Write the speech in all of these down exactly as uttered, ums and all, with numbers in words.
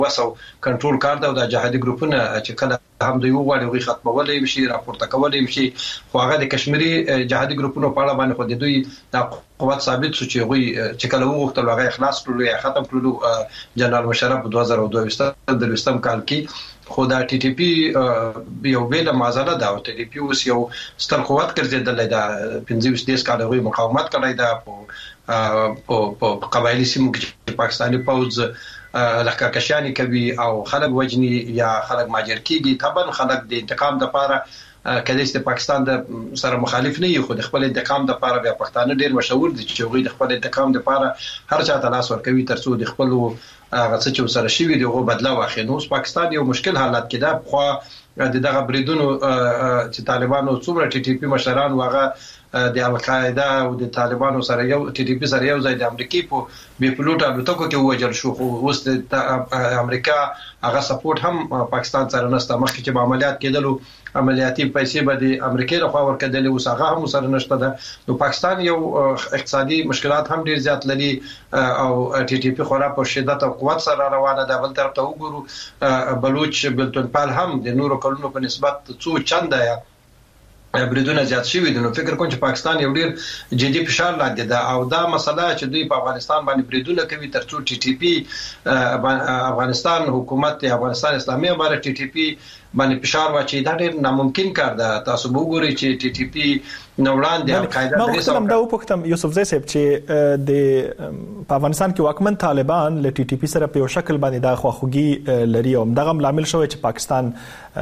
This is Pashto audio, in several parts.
وسو کنټرول کار دا د جهادي ګروپونه چې کله هم د یو غوړي ختمولې شي راپورته کولې شي خو هغه د کشمیري جهادي ګروپونو په اړه باندې خو د دوی د قوت ثابت شو چې غوي چې کله وغوښتل هغه اخلاص کړو یا ختم کړو جنرال مشرف په دوه زره دوه ویشت کال کې خو دا ټي ټي پی یو ویله مازاله دا او ټي ټي پی اوس یو ستر قوت ګرځیدل دا پنځه ویشت کال غوي مقاومت کړی دا په په قبایلی سیمو کې پاکستاني پوز لخکاشانی کوي او خلک وجني یا خلک ماجر کیږي طبعا خلک د انتقام د لپاره کله چې پاکستان د سره مخالف نه یو خو د خپل انتقام د لپاره بیا پښتانه ډیر مشهور دي چې غوي د خپل انتقام د لپاره هر چا ته لاس ورکوي ترڅو د خپل هغه څه چې سره شوی دی غو بدلا واخلي نو پاکستان یو مشکل حالت کې ده خو د دغه بریدونو چې طالبانو څومره ټي ټي پی مشران واغه د القاعده او د طالبانو سره یو ټي ټي پی سره یو ځای د امریکای په بي پلوټ الوتکو کې وجل شو خو اوس د امریکا هغه سپورټ هم پاکستان سره نشته مخکې چې عملیات کېدلو عملیاتي پیسې به د امریکای لخوا ورکړل او هغه هم سره نشته ده نو پاکستان یو اقتصادي مشکلات هم ډیر زیات لري او ټي ټي پی خورا په شدت او قوت سره روانه ده بل طرف ته وګورو بلوچ بلتونپال هم د نورو کلونو په نسبت څو چنده یا بریدونه زیات شوي دي نو فکر کوم چې پاکستان یو ډیر جدي فشار لاندې ده او دا مسله چې دوی په افغانستان باندې بریدونه کوي ترڅو ټي ټي پی افغانستان حکومت افغانستان اسلامي امارت ټي ټي پی باندې فشار واچي دا ډیر ناممکن کار ده تاسو وګورئ چې ټي ټي پی نوړان دی القاعده درې سو دا وپختم یوسف زئی صاحب چې د په افغانستان کې واکمن طالبان ل ټي ټي پی سره په شکل باندې دا خواخوږي لري او دغه عامل شوی چې پاکستان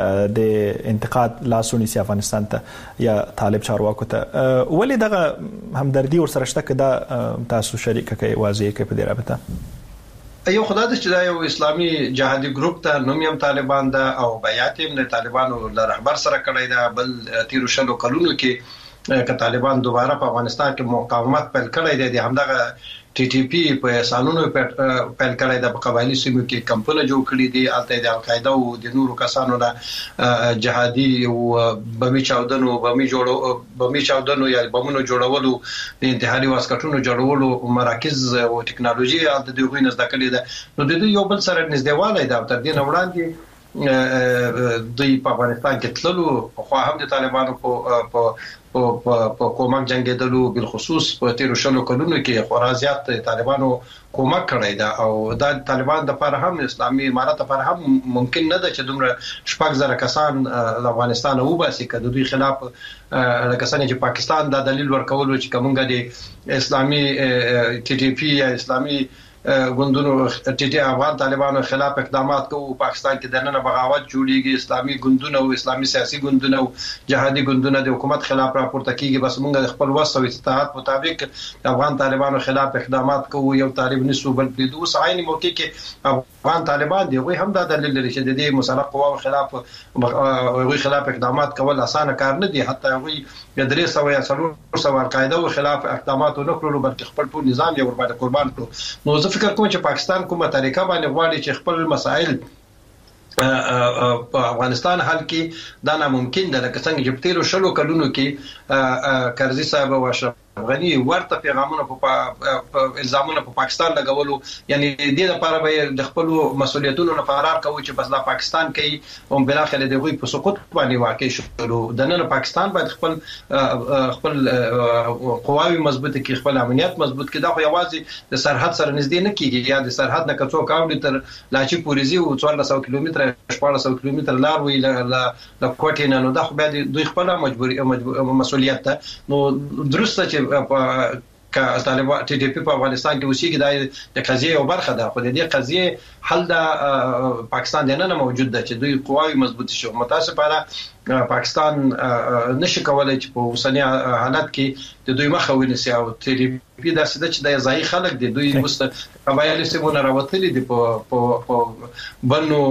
د انتقاد لاسونی سي افغانستان ته یا طالب چارواکو ته ولې دغه همدردي ور سره شته کده تاسو شریک کوي واضح کوي په دې رابطه یو خدای دې چې دا یو اسلامي جهادي ګروپ ته نوم یې طالبان ده او بیات یې د طالبانو له رهبر سره کړی دا بل تیرو شلو کلونو کې که طالبان دوباره په افغانستان کې مقاومت پیل کړی دی همدغه ټي ټي پی په سالونو پیل کړی دی په قبایلی سیمو کې کمپونه جوړ کړي دي الته د القاعده او د نورو کسانو نه جهادي او بمي چاودنو بمي جوړو بمي چاودنو یا بمونو جوړولو د انتحاري واسکټونو جوړولو مراکز او ټکنالوژي د دوی نه زده کړي ده نو د یو بل سره نږدېوالی دا تر دې وړاندې دوی په افغانستان کې تللو خو هم د طالبانو په په په کومک جنگیدلو بل خصوص په تیرو شلو کلونو کې خورا زیات طالبانو کومک کړی دا او دا طالبان د لپاره هم اسلامي امارت لپاره هم ممکن نه ده چې دومره شپږ زره کسان د افغانستان وباسي کله دوی خلاف کسان چې پاکستان دا دلیل ورکول چې کومګه د اسلامي ټي ټي پی یا اسلامي غوندونو ټي ټي افغان طالبانو خلاف اقدامات کوي پاکستان کې د نن بغاوت جوړیږي اسلامي غوندونه او اسلامي سیاسي غوندونه او جهادي غوندونه د حکومت خلاف راپورته کیږي بس موږ خپل وسو استطاعت مطابق افغان طالبانو خلاف اقدامات کوي یو طالب نسو بل په دوه عیني موقع کې افغان طالبان دی وي هم دا دلیل لري چې د دې مسلح قواو خلاف وي خلاف اقدامات کول اسانه کار نه دی حتی وي د درې سو یا څلور سو القاعده خلاف اقدامات نه کړو بلکې خپل ټول نظام یې ورباندې قربان کړو نو فکر کوم چې پاکستان کومه طریقه باندې غواړي چې خپل مسائل په افغانستان حل کې دا ناممکن ده لکه څنګه چې تیرو شلو کلونو کې کرزي صاحب او اشرف غني ورته پیغامونه په الزامونه په پاکستان لګولو یعنی د دې لپاره به د خپل مسولیتونو نه فرار کوي چې بس لا پاکستان کې هم بل اخر د غوي په سقوط باندې واقع شو د نن پاکستان باید خپل خپل قواوی مضبوط کړي خپل امنیت مضبوط کړي دا خو یوازې د سرحد سره نږدې نه کیږي یا د سرحد نه کڅو کاوډ تر لاچی پوریزي او څوارلس سوه کیلومتره شپږ سوه کیلومتره لار وی ل کوټې نه نو دا خو به دوی خپل مجبوري مسولیت ته نو درسته چې که طالبان ټي ټي پی په افغانستان کې وسیږي د قضیه یو برخه ده خو د دې قضیه حل د پاکستان د نه موجود ده چې دوی قواوی مضبوط شي متاسفانه پاکستان نشي کولای چې په اوسنی حالت کې د دوی مخه ونیسي او ټي ټي پی د سده چې د ځای خلک دي دوی مست قبایل سیمونه راوتلي دي په په بنو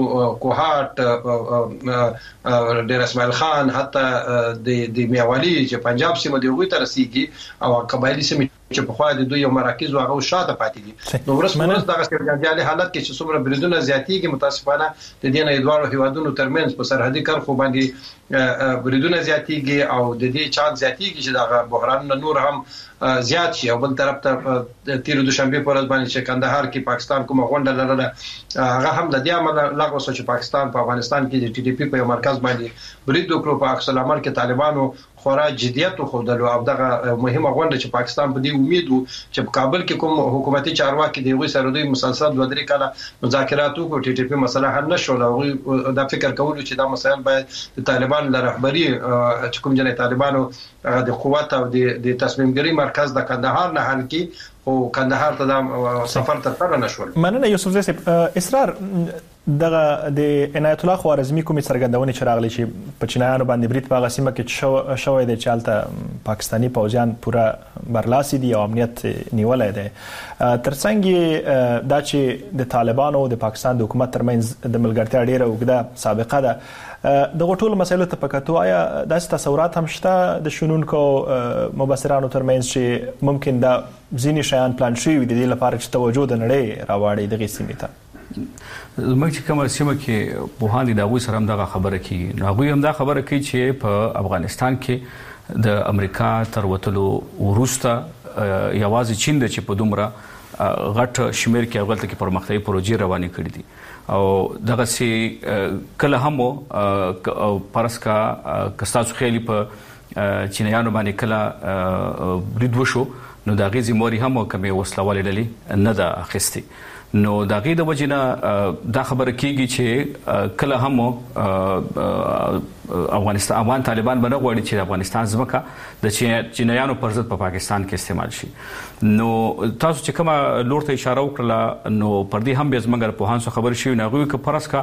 کوهات ډیر اسماعیل خان حتی د د میوالي چې پنجاب سیمه دی وګړي تر رسیدي او قبایلی سیمه چې په خوا د دوی یو مراکز او هغه شاته پاتې دي. نو ورسره دغه سرګردالي حالت کې چې څومره بریدونه زیاتېږي متاسفانه د دې نه دوه هیوادونو ترمنځ په سرحدي کرخو باندې بریدونه زیاتېږي او د دې چانس زیاتېږي چې دغه بحران نور هم زیات شي. او بل طرف ته تیر دوشنبه پر ورځ باندې چې کندهار کې پاکستان کومه غونډه لرله هغه هم د دې عمل لغوه شو چې پاکستان په افغانستان کې د ټي ټي پی په مرکز باندې برید وکړو. په عکس العمل کې طالبانو خورا جديت خودلو او دغه مهمه غونډه چې پاکستان په دې امید وو چې په کابل کې کوم حکومتي چارواکي دی وي سره دوی مسلسل دوه درې کاله مذاکرات وکړي ټي ټي پی مسله حل نشو. او دا فکر کولو چې دا مسایل باید د طالبان له رهبری چې کوم جنې طالبانو د قوت او د تصمیم ګیری مرکز د کندهار نه حل کی او کندهار ته د سفر تر تر نشول. مننه یوسف زی اصرار دغه د عنایت الله خوارزمی کومې څرګندونې چې راغلي چې په چینایانو باندې برید په غسیمه کې شوی دی چې هلته پاکستاني پوځیان پوره برلاسي دي او امنیت نیولای دی. ترڅنګ دا چې د طالبانو او د پاکستان د حکومت ترمنځ د ملګرتیا ډیره اوږده سابقه ده دغه ټول مسایلو ته پکاتو آیا داسې تصورات هم شته د شنونکو مبصرانو ترمنځ چې ممکن دا ځینې شیان پلان شوي د دې لپاره چې توجه د نړۍ راواړي دغې سیمې ته؟ زموږ چې کومه سیمه کې پوهان دي د هغوی سره هم دغه خبره کیږي. هغوی هم دا خبره کوي چې په افغانستان کې د امریکا تر وتلو وروسته یوازې چین د چې په دومره غټ شمیر کې هغلته کې پرمختیايي پروژې روانې کړې دي او دغه سي کله هم پرسکا کستاسو خېلی په چینایانو باندې کله برید وشو نو د غي زموري هم کومه وسلواله للی نه دا اخستي. نو دا غي د وجنه دا خبره کیږي چې کله هم افغانستان افغان طالبان باندې غواړي چې افغانستان ځمکه د چینایانو پر ضد په پاکستان کې استعمال شي. نو تاسو چې کومه لور ته اشاره وکړه نو پر دې هم به زمونږ په هانسو خبر شي نه غوي ک پرسکا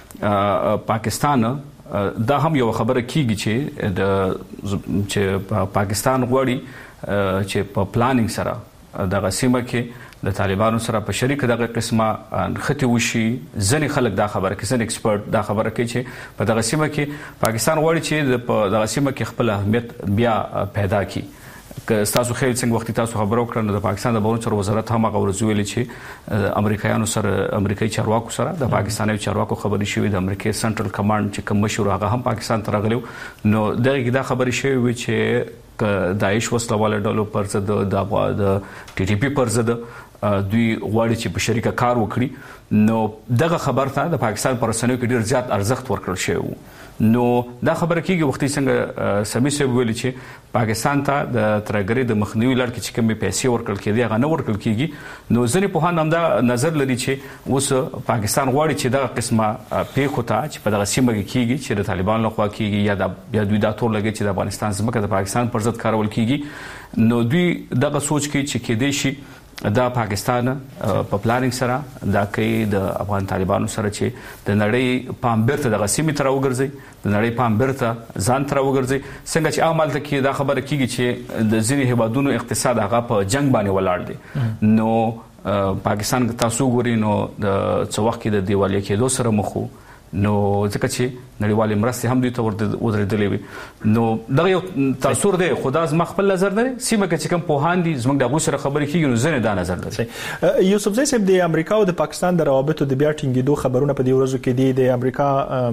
پاکستان دا هم یو خبره کیږي چې د چې پاکستان غواړي چې په پلانینګ سره د غسیمه کې د طالبانو سره په شریک دغه قسمه خطي وشي. ځنې خلک دا خبره کوي، ځنې ایکسپرت دا خبره کوي چې په دغه سیمه کې پاکستان غواړي چې په دغه سیمه کې خپل اهمیت بیا پیدا کړي. که تاسو خیر څنګه وخت تاسو خبرو کړنه د پاکستان د بهرنیو چارو وزارت هم هغه ورځ ویلي چې امریکایانو سره امریکایي چارواکو سره د پاکستاني چارواکو خبرې شوې د امریکای سنټرل کمانډ چې کوم مشور هغه هم پاکستان ته راغلو. نو دغه دا خبرې شوې چې داعش وسلواله ډلو پر ضد د ټي ټي پی پر ضد دوی غواړي چې په شریکه کار وکړي. نو دغه خبر ته د پاکستان پر رسنیو کې ډیر زیات ارزښت ورکړل شوی. نو دا خبره کیږي وختي څنګه سمي سه ویل چې پاکستان ته د ترګری د مخنیوي لړ کې چې کومې پیسې ورکړل کېدي هغه نه ورکړل کیږي. نو ځنې په هان هم دا نظر لري چې اوس پاکستان غواړي چې دغه قسمه پیښو ته چې په دغه سیمه کې کیږي چې د طالبان لخوا کیږي یا د بیا دوی دا تور لګي چې د افغانستان ځمکه د پاکستان پر ضد کارول کیږي. نو دوی دغه سوچ کوي چې کېدې شي دا پاکستان په پلانینګ سره دا کوي د افغان طالبانو سره چې د نړۍ پام بیرته د غسیمې تر وګرځي، د نړۍ پام بیرته ځان تر وګرځي. څنګه چې عمل ته کې دا خبره کیږي چې د ځینې هیوادونو اقتصاد هغه په جنگ باندې ولاړ دي. نو پاکستان تاسو ګورئ نو د څو وخت کې د دیوالۍ کېدو سره مخ وو. نو ځکه چې نړیوالې مرستې هم دوی ته ودرېدلې وي. نو دغه یو تاثیر دی. خدا زما خپل نظر نه سیمه کې چې کوم پوهان دي زموږ د هغوی سره خبرې کېږي نو ځینې دا نظر لري. یوسف زی صاحب د امریکا او د پاکستان د روابطو د بیا ټینګېدو خبرونه په دې ورځو کې دي. د امریکا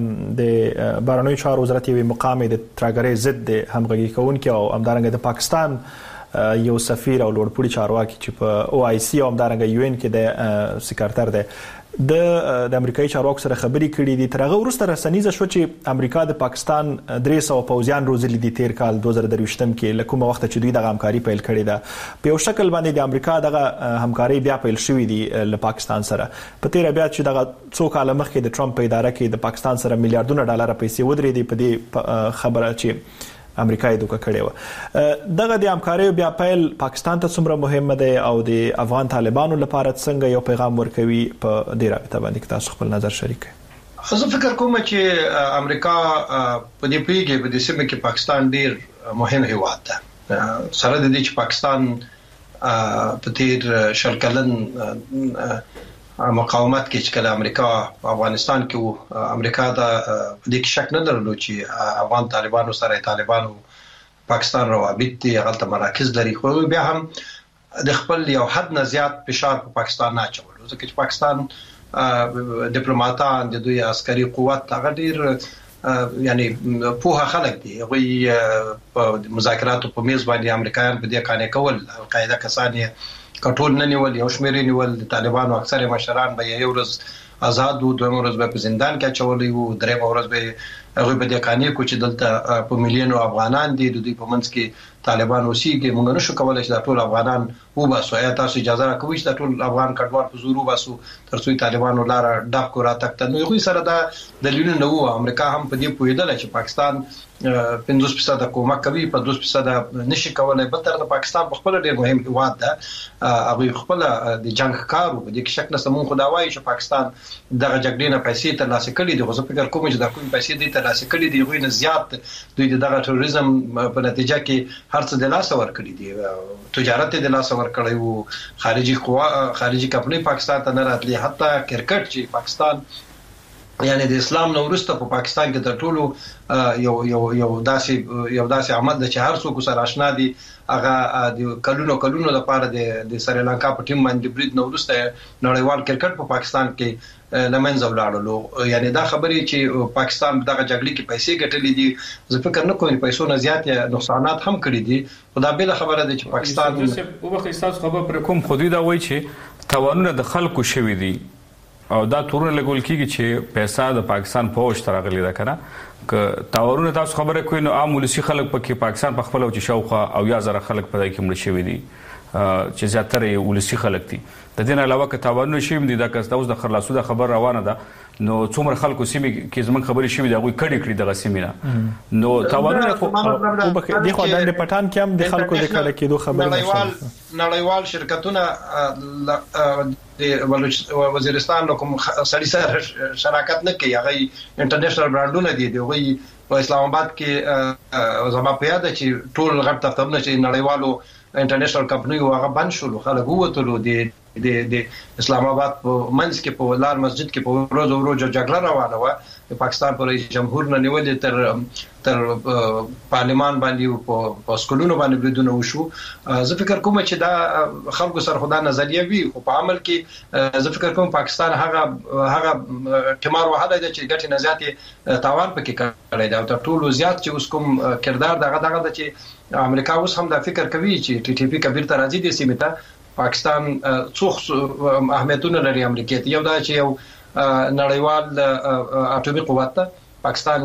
د بهرنیو چارو وزارت یوې مقام د ترهګرۍ ضد د همغږي کوونکي او همدارنګه د پاکستان یو سفیر او لوړپوړي چارواکي چې په او آی سی او همدارنګه یو ان کې د سکرټر دی د د امریکایي چارواکو سره خبرې کړې دي. تر هغه وروسته رسنیزه شو چې امریکا د پاکستان درې سوه پوځیان روزلي دي تیر کال دوه زره درویشتم کې له کومه وخته چې دوی دغه همکاري پیل کړې ده. په یو شکل باندې د امریکا دغه همکاري بیا پیل شوې دي له پاکستان سره. په تیر بیا چې دغه څو کال مخکې د ټرمپ په اداره کې د پاکستان سره میلیارډونه ډالر پیسې ودرېدې په دې خبره چې امریکا یې دوکه کړې وه. دغه د همکارۍ بیا پیل پاکستان ته څومره مهمه دی او د افغان طالبانو لپاره څنګه یو پیغام ورکوي په دې رابطه باندې که تاسو خپل نظر شریک کړئ؟ زه فکر کوم چې امریکا په دې پیږي په دې سیمه کې پاکستان ډیر مهم هیواد ده. سره د دې چې پاکستان په تیر شل کلن مقاومت کې چې کله امریکا افغانستان کې وو امریکا دا د دې شک نه درلود چې افغان طالبانو سره طالبانو پاکستان روابط دي هغه مراکز لري. خو بیا هم د خپل یو حد نه زیات فشار په پاکستان نه چولو ځکه چې پاکستان ډیپلوماټان د دوی عسکري قوت هغه ډیر یعنی په خلک دي غوي په مذاکراتو په میز باندې امریکایان په دې کانې کول القاعده کسان یې کټول نه نیول یو شمېر نیول د طالبانو اکثر مشران به یو ورځ آزاد وو دوه ورځ به په زندان کې چولې وو درې ورځ به هغه به د کانې کو چې دلته په مليونو افغانان دي د دوی په منځ کې طالبان اوسېږي موږ نشو کولای چې د ټول افغانان وباسو یا تاسو اجازه راکوي چې د ټول افغان کډوال په زور وباسو ترڅو طالبانو لار ډاک کو راتکته نو خو سره دا دلیل نه وو امریکا هم په دې پوهیدل چې پاکستان پنځوس فیصد کومک کوي په دوه فیصد نشي کولای به تر د پاکستان په خپل ډیر مهم هیواد ده هغه خپل د جنگ کارو د کې شک نه سمون خداوای چې پاکستان دغه جګړې نه پیسې ترلاسه کړي دي خو زه فکر کوم چې دا کوم پیسې دي ترلاسه کړي دي غوښنه زیات دوی دغه ټوریزم په نتیجه کې هر څه د لاس ور کړی دي تجارت د لاس ور کړی وو خارجي قوا خارجي کمپنۍ پاکستان ته نه راتلي حتی کرکټ چې پاکستان یعنی د اسلام نو ورسته په پاکستان کې تر ټولو یو یو یو داسې یو داسې عمل د چې هر څوک سره آشنا دي هغه د کلونو کلونو لپاره د د سریلانکا په ټیم باندې برید نو ورسته نړیوال کرکټ په پاکستان کې لمنځه ولاړلو یعنی دا خبرې چې پاکستان دغه جګړې کې پیسې ګټلې دي زه فکر نه کوم پیسو نه زیات نقصانات هم کړي دي خدا بل خبره ده چې پاکستان او به خصاص خبر پر کوم خودي دا وایي چې توانونه د خلکو شوي دي او دا تورونه لګول کیږي چې پیسې د پاکستان فوج ترغلي ده کنه ک تاورونه تاسو خبره کوئ نو عام ولسی خلک پکې پاکستان په خپل او چې شاوخه او یا زره خلک په دای کې مړ شوي دي چې زیاتره ولسی خلک دي د دې نه علاوه ک تاورونه شي دي دا کس د خلاصو د خبر روانه ده نو څومره خلکو سیمه کې زمون خبرې شوي دا غوي کړي کړي دغه سیمه نو تاورونه خو په دې خو د پټان کې هم د خلکو د کړه کېدو خبره نړیوال نړیوال شرکتونه د وزیرستان کوم سړي سره شراکت نه کوي هغه انټرنیشنل برانډونه دي دی وی په اسلام آباد کې زما په یاد چې ټول غټ تفتونه چې نړیوالو انټرنیشنل کمپنیو هغه بند شول خلک ووتلو دي د د اسلام آباد په منځ کې په لار مسجد کې په روز او روز جګړه روانه و پاکستان پر رئیس جمهور نه نیولې تر تر پارلمان باندې په سکولونو باندې بریدونه وشو زه فکر کوم چې دا خلکو سره خدای نظریه وی خو په عمل کې زه فکر کوم پاکستان هغه هغه ټمار وهاله چې ګټه نه زیاتې تاوان پکې کړی دا تر ټولو زیات چې اوس کوم کردار دغه دغه چې امریکا اوس هم دا فکر کوي چې ټي ټي پی کبیر ته راځي د سیمه ته پاکستان څو اهمیتونه لري امریکا ته یو دا چې یو نړیوال اټومي قوت ته پاکستان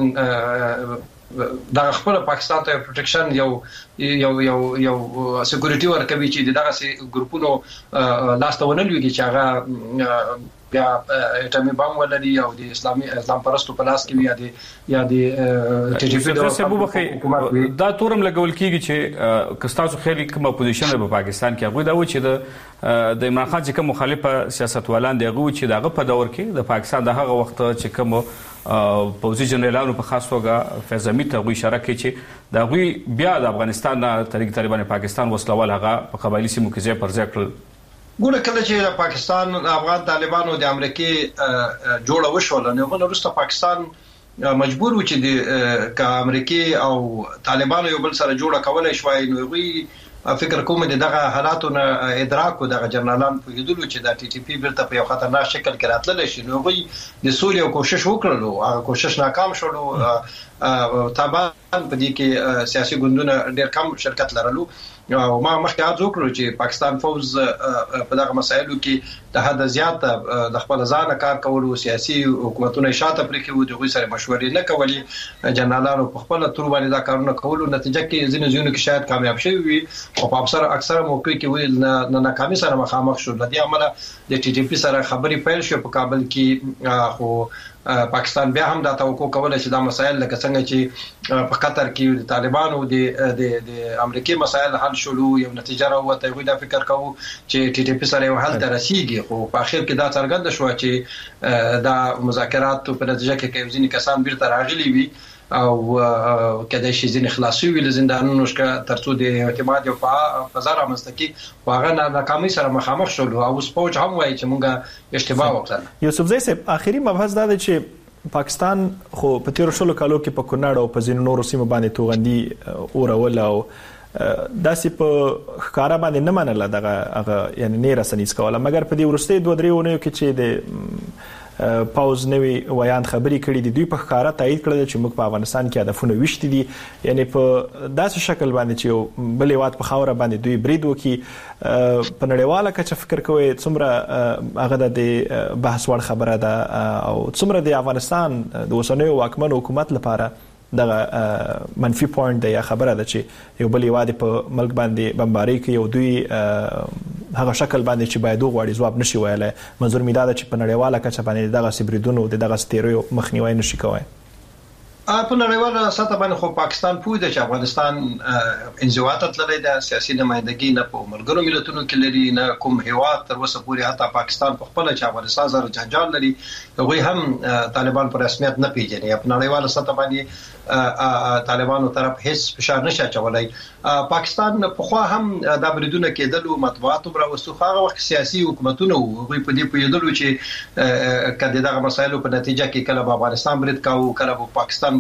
دا خپل پاکستان ته پروټیکشن یو یو یو یو سکیورټي ورکوي چې دغه سي ګروپونو لاستونه لوي چې هغه بیا اټومي بم ولري او د اسلامي اسلام پرستو په لاس کې یا د یا د ټي ټي پی دا تورم لګول کیږي چې کستاسو خېلی کومه پوزیشن په پاکستان کې هغه دا و چې د د عمران خان چې کوم مخالف سیاستوالان دی هغه چې دغه په دور کې د پاکستان د هغه وخت چې کوم پوزي جنرالانو په خاص توګه فیض حمید ته غوي اشاره کوي چې دا غوي بیا د افغانستان د طریق طالبان پاکستان وسلوال هغه په قبایلی سیمو کې ځای پر ځای کړل ګوره کله چې پاکستان افغان طالبانو د امریکای جوړه وشول نو موږ وروسته پاکستان مجبور و چې د ک امریکای او طالبانو یو بل سره جوړه کولای شوی نو وی فکر کوم دغه حالاتو نه ادراک او دغه جنرالان په یدلو چې د ټي ټي پی بیرته په یو خطرناک شکل کې راتلل شي نو وی د سولې او کوشش وکړلو هغه کوشش ناکام شول طبعا په دې کې سیاسي ګوندونه ډېر کم شرکت لرلو او ما مخکې ارزو کړو چې پاکستان فوز په دغه مسایلو کې د حد زیات د خپل ځان کار کولو سیاسي حکومتونه شاته پرې کې و دغه سره مشورې نه کولې جنرالانو په خپل تور باندې دا کارونه کولو نتیجه کې ځینې ځینو کې شاید کامیاب شوي وي او په اکثر اکثر موقع کې ویل نه ناکامي سره مخامخ شو لدی عمله د ټي ټي پی سره خبري پیل شو په کابل کې خو پاکستان بیا هم دا توقع کوله چې دا مسایل لکه څنګه چې په قطر کې د طالبانو د د د امریکای مسایل حل شولو یو نتیجه راوته وي دا فکر کوو چې ټي ټي پی سره یو حل ترسيږي خو په اخر کې دا څرګند شو چې دا مذاکرات په نتیجه کې کوم ځینې کسان بیرته راغلي وي او کله چې ځینې خلاصي ویل زندانونو شکه ترڅو د اعتماد او فضا رامنځته کی واغه ناکامي سره مخامخ شول او سپوچ هم وایي چې مونږه اشتباه وکړه یوسفزی صاحب اخیری مبحث دا دی چې پاکستان خو په تیر شلو کالو کې په کونړ او په ځینو نورو سیمو باندې توغندي اورول او داسې په ښکارا باندې نه منله دغه هغه یعنی نه رسنیز کوله مګر په دې وروستي دوه درې ونیو کې چې د پاوز نوی ویان خبري کړي دي دوی په ښکارا تایید کړل چې موږ په افغانستان کې هدفونه وشتي دي یعنی په داسې شکل باندې چې بلې وات په خاوره باندې دوی برید وکي په نړیواله کچه فکر کوي څومره هغه د بحث وړ خبره ده او څومره د افغانستان د اوسنیو واکمن حکومت لپاره دغه منفي پوینټ دی یا خبره ده چې یو بلې وادي په ملک باندې بمباري کوي او دوی هغه شکل باندې چې باید وغواړي ځواب نشي ویلای منظور می دا ده چې په نړیواله کچه باندې دغه سبریدونو د دغه ستیریو مخنیوي نشي کوي په نړیواله سطح باندې خو پاکستان پوه دی چې افغانستان انزوا ته تللی دی سیاسي نمائندګي نه په ملګرو ملتونو کې لري نه کوم هیواد تر اوسه پورې حتی پاکستان په خپل چې افغانستان سره جنجال لري هغوی هم طالبان په رسمیت نه پیژني په نړیواله سطح باندې طالبانو طرف هیڅ فشار نشي چولای پاکستان په خو هم د بریدونه کېدلو مطبوعات پر وسوخه وخت سیاسي حکومتونه وي په دې پیدلو چې کله دغه مسایلو په نتیجه کې کله په افغانستان برید کاوه کله په پاکستان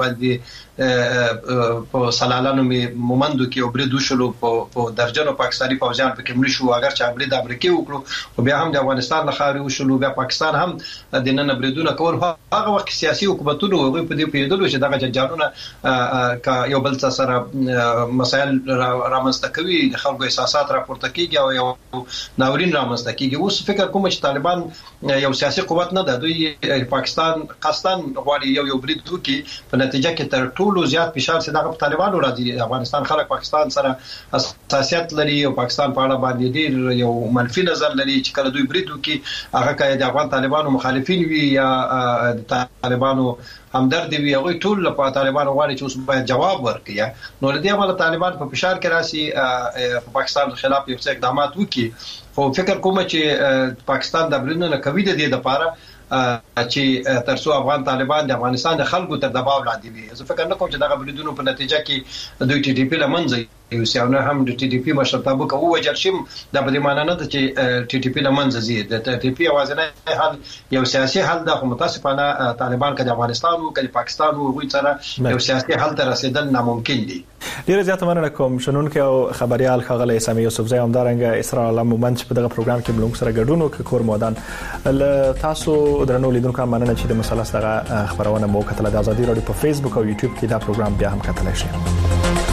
باندې په سلالانو می مومندو کې برید وشلو په درجنو پاکستاني فوجان په کې مړ شو اگر چې برید امریکای وکړو او بیا هم د افغانستان نه خاري وشلو بیا پاکستان هم د نن بریدونه کول هغه وخت سیاسي حکومتونه وي په دې پیدلو چې دغه جنجالونه کا یو بل څه سره مسائل رامنځته کوي د خلکو احساسات راپورته کیږي او یو ناورین رامنځته کیږي اوس فکر کوم چې طالبان یو سیاسي قوت نه ده دوی پاکستان قصدن غواړي یو یو برید وکړي په نتیجه کې تر ټولو زیات فشار چې دغه طالبانو راځي افغانستان خلک پاکستان سره حساسیت لري او پاکستان په اړه باندې ډیر یو منفي نظر لري چې کله دوی برید وکړي هغه کله د افغان طالبانو مخالفین وي یا د طالبانو همدرد وي هغه ټول په طالبانو غواړي چې اوس باید جواب ورکړي نو لدې عمل طالبان په فشار کې راسي په پاکستان خلاف یو څه اقدامات وکړي خو فکر کوم چې پاکستان د برینو نه کوي د دې لپاره چې ترڅو افغان طالبان د افغانستان د خلکو تر دباو لاندې وي زه فکر نه کوم چې دغه بریدونو په نتیجه کې دوی ټي ټي پی لمنځي یو سیاونه هم د ټي ټي پی مشرتابه کوو وجل شم د بده معنا نه چې ټي ټي پی لمنځي زی د ټي ټي پی اوازنه حل یو سیاسي حل د متاسفانه طالبان کله افغانستان او کله پاکستان او غوي سره یو سیاسي حل ته رسیدل ناممکن دي ډیر زیات مننه کوم شنونکو او خبريال خغله سامي یوسفزی همدارنګ اسرار الله مومند په دغه پروګرام کې ملونګ سره ګډون وکړ کور مودان تاسو درنو لیدونکو مننه چې د مسله سره خبرونه مو کتل د ازادي رادیو په فیسبوک او یوټیوب کې دا پروګرام بیا هم کتلای شئ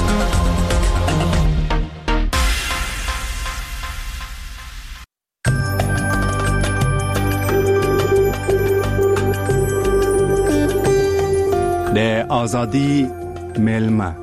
د ازادي ملما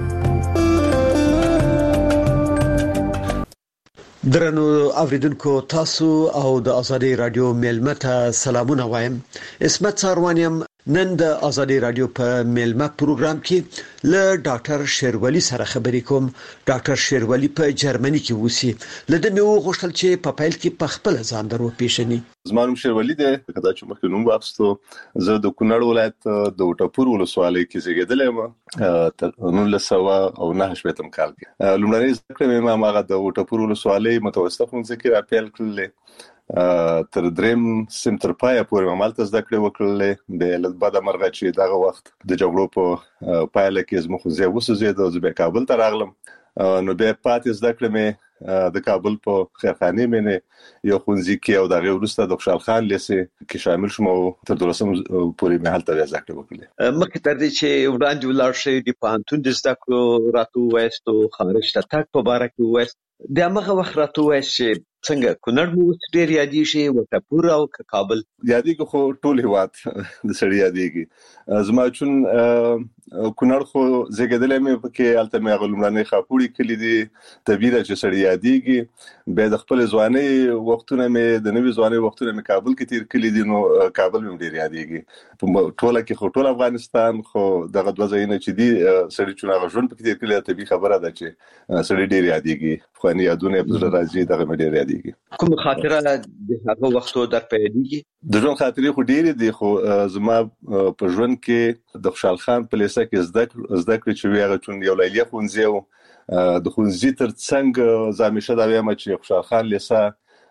درنو اوریدونکو تاسو او د ازادي رادیو ملما ته سلامونه وایم اسمت ساروانیم نن د ازادي رادیو په ملما پروګرام کې له ډاکټر شیرولی سره خبرې کوم ډاکټر شیرولی په جرمني کې وسی لده مې وغوښتل چې په پایل کې په خپل ځان درو پیښني زمانوم شیرولی ده کدا چې مخکې نوم واخستو زه د کونړ ولایت د وټپور ولسوالۍ کې زیږیدلم تر نولس سوه او نهه شپېتم کال کې لومړنۍ زده کړې مې ما هغه د وټپور ولسوالۍ متوسطه ښوونځي کې راپیل کړلې تر دریم سیم تر پایه پورې مالته زده کړې وکړلې د لږ مرغه چې دغه وخت د جګړو په پایله کې زموږ ځای وسوځید او زه کابل ته راغلم نو بیا پاتې زده کړې مې د کابل په خیرخانه مې یو ښوونځي کې او دغه وروسته د خوشحال خان لیسې کې شامل شوم او تر دولسم پورې مې هلته زده کړې وکړلې مخکې تر دې چې وړاندې ولاړ شئ د پوهنتون د زده کړو راته وایستو خارج ته تګ په باره کې وایست د هغه وخت راته وایست چې څنګه کونړ مو ډېر یادېږي وټپور او کابل یادېږي خو ټول هیواد د سړی یادېږي زما چون کونړ خو زیږیدلې مې پکې الته مې هغه لومړنۍ خاپوړي کلی دي طبیعي چې سړی یادېږي به د خپل ځواني وختونه مې د نوې ځواني وختونه مې کابل کې تیر کلی دي نو کابل مې ډېر یادېږي په ټوله کې خو ټول افغانستان خو دغه دوه ځایونه چې دي سړی چون هغه ژوند پکې تیر کلی طبیعي خبره ده چې سړی ډېر یادېږي خو نه یادونه په راځي دغه مې ډېر یادېږي کوم خاطره د هغه وختو در پیدېږي د ژوند خاطرې خو ډېرې دي خو زما په ژوند کې د خوشحال خان په لیسه کې زده زده کړې چې هغه چون یو لیلیه ښوونځی و د ښوونځي تر څنګ زه همیشه دا وایم چې خوشحال خان لیسه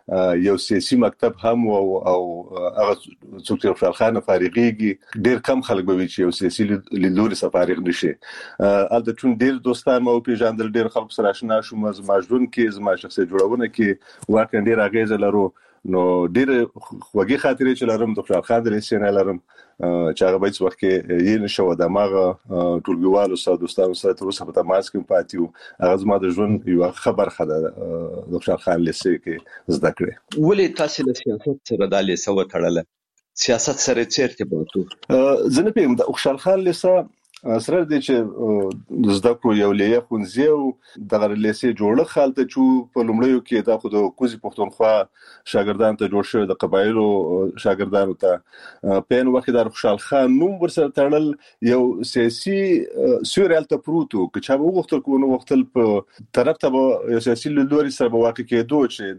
یو سیاسي مکتب هم او او هغه څوک چې خوشحال خان فارغيږي ډیر کم خلک به وي چې یو سیاسي لیدلوري سفارغ نشي. البته چون ډیر دوستان مو پیژاندل ډیر خلک سره آشنا شوم زما ژوند کې زما شخصي جوړونه کې واقعا ډیر اغیز لرو نو ډیر خوږی خاطرې چې لرم د خوشحال خان درې نه لرم چې هغه به وخت کې یې نشو د ماغه ټولګیوالو سره دوستانو سره تر اوسه په تماس کې پاتیو. هغه زما د ژوند یو خبر خده د خوشحال خان لیسه کې زده کړې. ولې تاسو له سیاست سره د لیسه وتړله؟ سیاست سره چیرته بوته؟ زه نه پېم د خوشحال خان لیسه سره د چې زده کړو یو لیه خونځي او د لیسه جوړه خالته چې په لومړیو کې د خود کوزي پښتونخوا شاګردان ته جوړ شوی د قبایلو شاګردانو ته پین وخت د خوشحال خان نوم ورسره تړل یو سیاسي سوريال ته پروتو چې چا وغوښتل کو نو وختل په طرف ته یو سیاسي لوري سره به واقع کېدو چې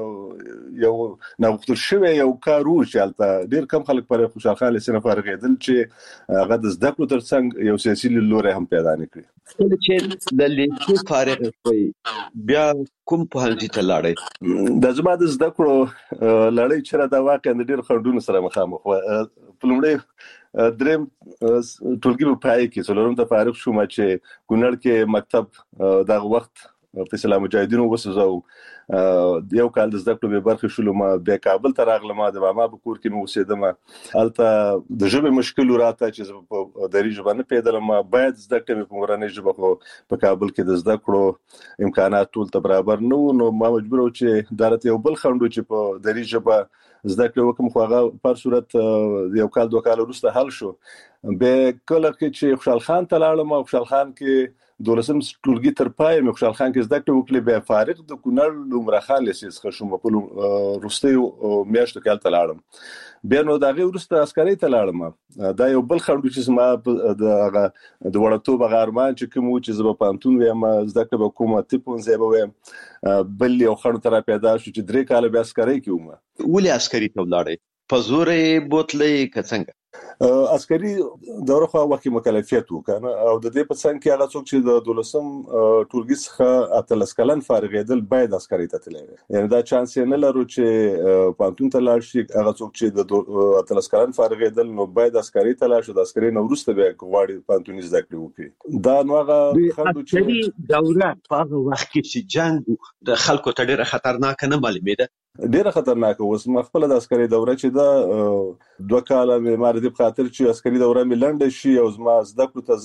دا یو نوښتل شوی یو کارو چې البته ډیر کم خلک پر خوشحال خان لیسه نه فارغېدل چې هغه د زده کړو ترڅنګ یو سیاسي لوري هم پیدا نکړي. کله چې د لیسه فارغ شوی بیا کوم په هغه ته لاړې؟ د زما د زده کړو لړۍ چې دا واقعا د ډیر خندونو سره مخامخ و. په لومړی دریم ټولګي په پای کې څلورم ته فارغ شوم چې کونړ کې مکتب دغه وخت په اسلام مجاهدینو وسوځو یو کال د زده کړو به برخه شول ما د کابل ته راغلم د ماما په کور کې مو اوسېدم. البته د ژبې مشکل راته چې په دري ژبه نه پیدلم باید زده کړم په مورنۍ ژبه په کابل کې د زده کړو امکانات ټول ته برابر نه و نو ما مجبور و چې دارت یو بل خندو چې په دري ژبه زده کړو کوم خو هغه پر صورت یو کال دوه کال وروسته حل شو. به کله چې خوشحال خان ته لاړم خوشحال خان کې دولسم ټولګي تر پای مې خوشحال خان کې زده کړو وکړې به فارغ د کونړ عمر خان لیسه څخه شوم په روستي میاشتو کې تل لاړم. بیا نو دغه ورسته عسکري ته لاړم. دا یو بل خندو چې ما د د وړتوب غارمان چې کوم چې زما پانتون ویم زده کړو کومه تپون زیبه ویم بل یو خند تر پیدا شو چې درې کال بیا عسکري کوم. ولې عسکري ته ولاړې؟ په زورې بوتلې کڅنګ عسکري دوره خو وکه مکلفیت وکنه او د دې په څنګه کې هغه څوک چې د دولسم ټولګي څخه اتلس کلن فارغېدل باید عسکري ته تللی یعنی دا چانس نه لرو چې پانتون ته لاړ شي. هغه څوک چې د اتلس کلن فارغېدل نو باید عسکري ته لاړ شي. د عسکري نو وروسته به غواړي پانتون زده کړي وکړي. دا نو هغه خندو چې دوره په هغه وخت کې چې جنگ د خلکو ته ډیره خطرناک نه معلومېده. ډیره خطرناک اوس مخبل د عسکري دوره چې دا دوه کاله مې مار دې خاطر چې عسکري دوره مې لنډه شي او زما زده کړو ته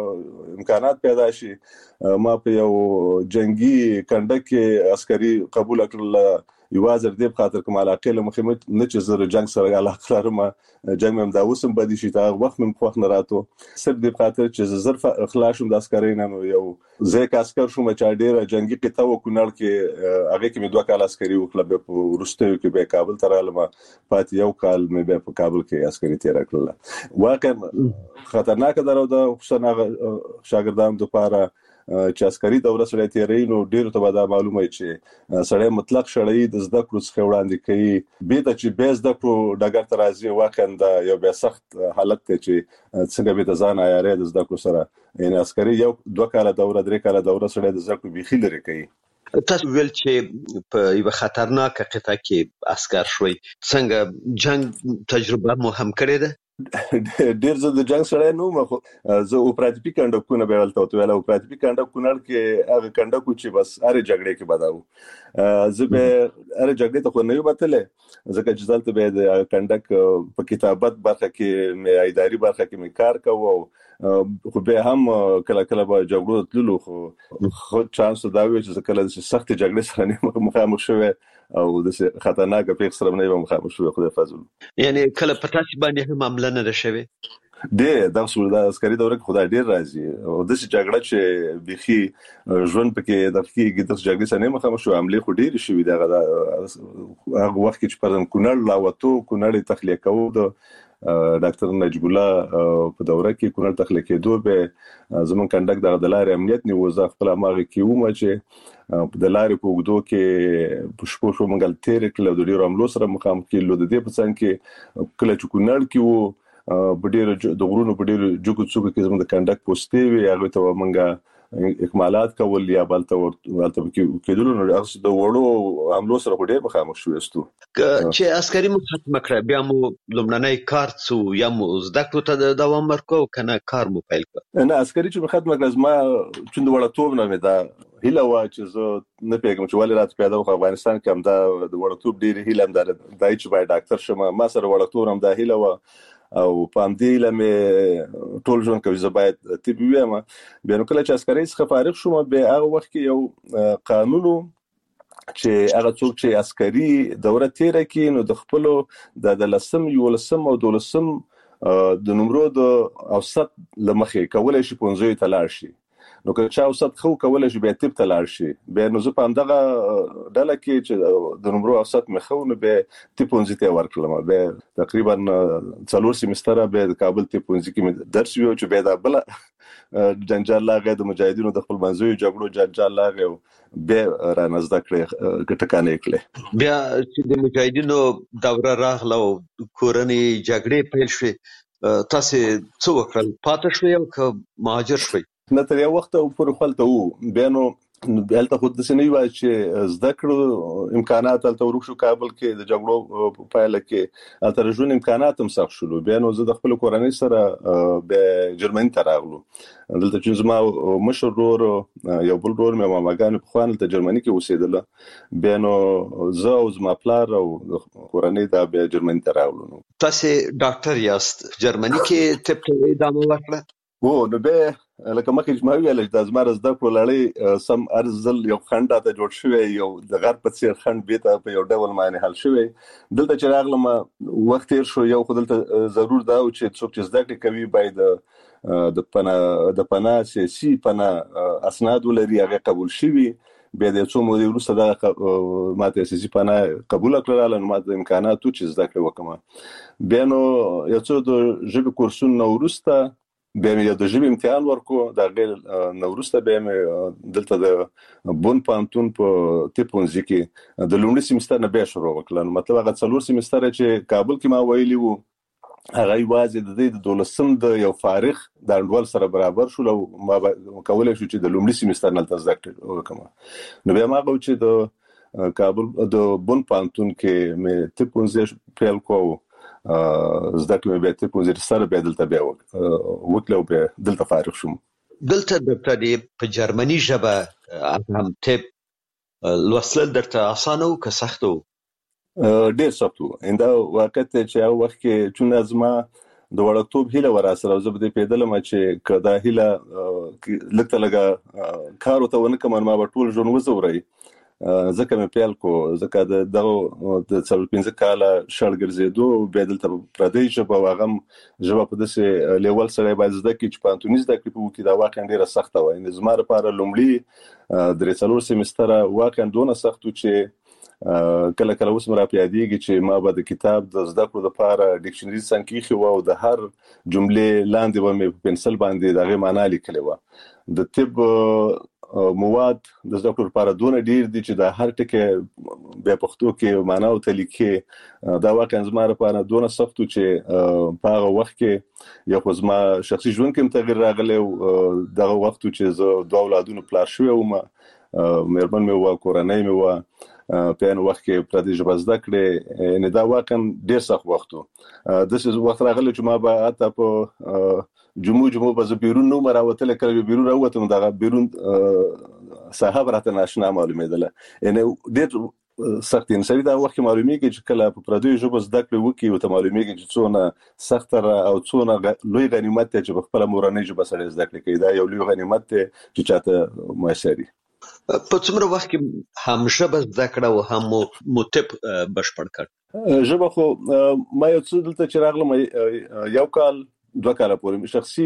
زر امکانات پیدا شي. ما په یو جنگي کنډک کې عسکري قبول کړل یوازې دې په خاطر کوم علاقه له مخه نه چې زره جنگ سره علاقه لرم. جنگ مم دا اوسم بدی شي تا وخت مم خوښ نه راتو صرف دې په خاطر چې زر اخلاصم د عسکري نه یو زه کا عسكر شوم چې ډېر جنگي قطعه وکړل کې هغه کې مې دوه کال عسکري وکړل په ورسته کې به کابل ته رالم پات یو کال مې به په کابل کې عسکري تیر کړل. واقعا خطرناک درو د حسین شاګردانو لپاره چې عسکري دوره سره تیرې نو ډیرو ته دا معلومه چې سړی مطلق شړې د زده کړو څخه وړاندې کوي به د چې به زده کړو ډګر ته راځي واقعا دا یو به سخت حالت ته چې څنګه به د ځان عیارې د زده کړو سره یعنی عسکري یو دوه کاله دوره درې کاله دوره سره د زده کړو بيخي لري کوي. تاسو ویل چې په یو خطرناک قطعه کې عسكر شوي څنګه جنگ تجربه مو هم کړې ده؟ ډیر زه د جنگ سره نو مخ زه اپراتیپی کندکونه به ولته تو ویل اپراتیپی کندکونه کې هغه کندکو چې بس اره جګړه کې بداو زه به اره جګړه ته خو نه یو بتله ځکه چې ځلته به د کندک په کتابت برخه کې مې اداري برخه کې مې کار کوو خو به هم کله کله به جګړو تللو خو خو چانس دا وی چې کله سخت جګړه سره نه مخامخ شوه او د خطرناک پیښ سره نه مخامخ شوه خدای فضل. یعنی کله پتاسي باندې هم عمل نه شوه د د اصول د عسکري دوره خدای ډیر راځي او د جګړه چې بيخي ژوند پکې د فکر د جګړې سره نه مخامخ شو عملي خو ډیر شوی دغه هغه وخت چې پرم کونړ لاوتو کونړ تخلیه کوو د ډاکټر نجیب الله په دوره کې کونړ تخلیه کېدو به زمون کنډک د دلارې امنیت نیو ځ خپل ماغه کیوم چې په دلارې په وګدو کې پښپو شو منګل تیر کله د ډیرو عملو سره مخامخ کېلو د دې په څنګه کې کله چې کونړ کې وو په ډیرو د غرونو په ډیرو جګو څوک کې زموږ د کنډک پوسټي وی هغه ته منګه اکمالات کول یا بلته ورته کېدل نو هغه د وړو عملو سره ډېر مخامخ شو استو چې عسکري مو ختم کړ بیا مو لومړنۍ کار څو یا مو زده کړو ته دوام ورکو کنه کار مو پیل کړ نه عسکري چې ختم کړ ما چې د وړتوب نه مې دا هیله وا چې زه نه پیګم چې ولې راته پیدا و افغانستان کې هم دا د وړتوب ډېر هیله هم دا دای چې باید ډاکټر شم ما سره وړتوب هم دا هیله وا او پام دی لمه ټول ژوند کوي زه باید طب ویم بیا نو کله چې عسکري څخه فارغ شوم به هغه وخت کې یو قانون چې هغه څوک چې عسکري دوره تیر کړي نو د خپل د لسم یو لسم او دولسم د نمرو د اوسط لمخې کولای شي پنځه ته لاړ شي نو که چا اوسط خو کولای شي به طب ته لاړ شي به نو زه په همدغه ډله کې چې د نمرو اوسط مخو نو به طب پنځه ته ورکړم به تقریبا څلور سیمستره به د کابل طب پنځه کې درس ویو چې به دا بل جنجال لاغه د مجاهدینو د خپل منځوي جګړو جنجال لاغه به را نزد کړې ګټکانې کړې بیا چې د مجاهدینو دوره راغله او کورنۍ جګړې پیل شوې تاسو څه وکړل پاتې شوې او که مهاجر شوې نه تر یو وخت پر خپلته وو بیا نو دلته خود د سنوي وای چې زده کړو امکانات تلته ورو شو کابل کې د جګړو پایله کې ترجمه امکانات هم سخت شول بیا نو زه د خپل کورنۍ سره به جرمني ته راغلو دلته چې زما مشر ورور یو بل ورور مې ماماګان په خوان ته جرمني کې اوسېدل بیا نو زه او زما پلار او کورنۍ دا به جرمني ته راغلو تاسو ډاکټر یاست جرمني کې طب ته ادامه ورکړه وو نو به لکه مخکې چې ما ویل چې د زماره زده کړو لړۍ سم ارزل یو خنډه ته جوړ شوی یو د غر په څیر خنډ بیته په یو ډول معنی حل شوی دلته چې راغلم وخت تیر شو یو خدلته ضرور دا او چې څوک چې زده کړي کوي باید د پنا د پنا سیاسي پنا اسناد ولري هغه قبول شي بیا د څو مو وروسته دا ماته سیاسي پنا قبول کړل نو ماته امکانات چې زده کړو وکم بیا نو یو څو د ژبې کورسونو وروسته به مې د ژبې امتحان ورکو دا غیر نورسته به مې دلته د بون پانتون په تپونځ کې د لومړي سیمستر نه به شروع وکړل مطلب هغه څلور سیمستر چې کابل کې ما ویلی وو هغه واځي د دې د دولسم د یو فارغ د انډول سره برابر شو او ما کولای شو چې د لومړي سیمستر نه تزدکټ وکم نو بیا ما غو چې د کابل د بون پانتون کې مې تپونځ پیل کوو زده کړم به ته په سره به دلته به وکړو به دلته فارغ شوم دلته د په جرمني ژبه هم ته لوستل درته اسانه او که سخت و ډېر سخت و انده وخت چې هغه وخت کې چې ازما د وړتوب هیله وراسره زه به پیدل ما چې کدا هیله لکه لګه کارو ته ونه کوم ما ټول ژوند وزوري ځکه مې پیل کو ځکه د دغه د څلور پنځه کاله شړ ګرځېدو به دلته پردی ژبه واغم ژبه په داسې لیول سره باید زده کړي چې پانتونیز د کړي په کې دا واقعا ډیره سخته وای نه زما لپاره لومړی درې څلور سیمستره واقعا دونه سخت چې کله کله اوس مرا پیادېږي چې ما به د کتاب د زده کړو لپاره ډکشنري څنګه خو او د هر جملې لاندې به مې په پنسل باندې دغه معنی لیکلې و د طب مواد د زده کړو لپاره دونه ډیر دي چې د هر ټکي به پښتو کې معنا او تلیکې دا واقعا زما لپاره دونه سخت چې په هغه وخت کې یو خو زما شخصي ژوند کې تغیر راغلی او دغه وخت چې زه دوه اولادونو پلار شوی وم مېرمن مې و کورنۍ مې و په ان وخت کې پردي ژبه زده کړې نه دا واقعا ډیر سخت وخت و د څه وخت راغلی چې ما به اته په جمعو جمعو په بیرون نو مراوتل کړو بیرون راوته دا بیرون صاحب راته ناشنا معلومېدله ان ډېر سخت انسان دا وخت معلومیږي چې کله په پردي ژبه زده کړو وکي او ته معلومیږي چې څونه سخت او څونه لوی غنیمت چې په خپل مورنۍ ژبه سره زده کړي دا یو لوی غنیمت چې چاته مشري په څومره وخت کې هم ژبه زده کړه او هم متپ بشپړ کړ ژبه خو ما یو څه دلته چې راغلم یو کال دوه کاله پورې شخصي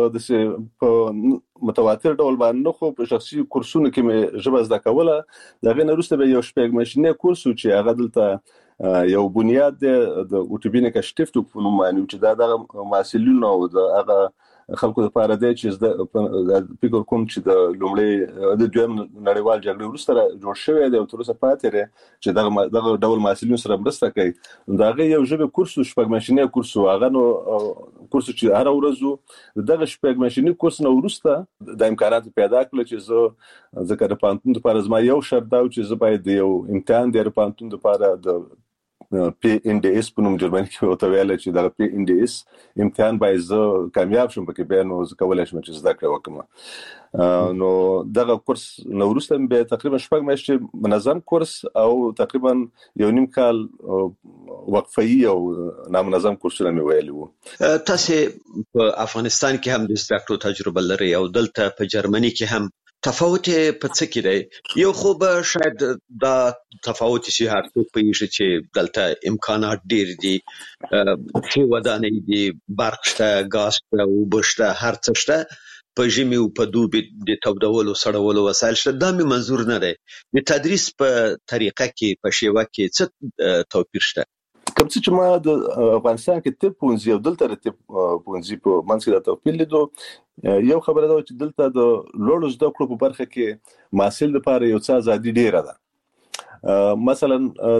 د متواتر ډول باندې خو په شخصي کورسونو کې مې ژبه زده کوله دا غن وروسته به یو شپږ ماشینه کورس چې هغه دلته یو بنیاد د اوټوبینیکا شټیفټ په نوم باندې چې دا د محصلینو او د هغه خلکو لپاره دی چې د فکر کوم چې د لومړی د دویم نړیوال جګړې وروسته جوړ شوی دی او تر اوسه پاتې لري چې دغه دغه ډول محصلینو سره مرسته کوي دا غي یو ژبه کورس شپږ ماشینه کورس هغه نو کورس چې هر ورځ دغه شپږ میاشتې کورس نو ورسته د امکانات پیدا کړل چې زه ذکر په پانتون لپاره زما یو شرط دا چې زه باید یو امتحان د پانتون لپاره د پی ان ډي اس په نوم جرمني کې وته ویل چې دا پی ان ډي اس امتحان باید زه کامیاب شم پکې به نو زه کولای شم چې زده کړم وکم نو دغه کورس نو ورسته به تقریبا شپږ میاشتې منظم کورس او تقریبا یو نیم کال وقفي او نامنظم کورسونه مې ویلي وو. تاسو په افغانستان کې هم د زده تجربه لرئ او دلته په جرمني کې هم تفاوت په څه کې دی؟ یو خو به شاید دا تفاوت شي هر څوک پېښه چې دلته امکانات ډېر دي، ښې ودانۍ دي، برق شته، ګاز شته، اوبه شته، هر څه شته، په ژمي او په دوبي د تودولو سړولو وسایل شته. دا مې منظور نه دی. د تدریس په طریقه کې په شیوه کې څه توپیر شته؟ کوم چې ما د افغانستان کې طب پونځي او دلته د طب پونځي په منځ کې د توپیر لیدو. یو خبره ده چې دلته د لوړو زده کړو په برخه کې محصل لپاره یو څه ازادي ډیره ده. مثلا